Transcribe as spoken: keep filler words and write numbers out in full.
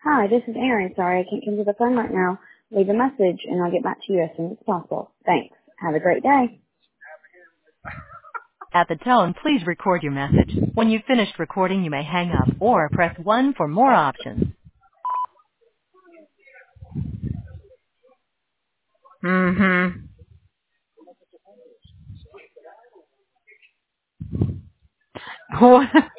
Hi, this is Erin. Sorry I can't come to the phone right now. Leave a message and I'll get back to you as soon as possible. Thanks. Have a great day. At the tone, please record your message. When you've finished recording, you may hang up or press one for more options. Mm-hmm. What?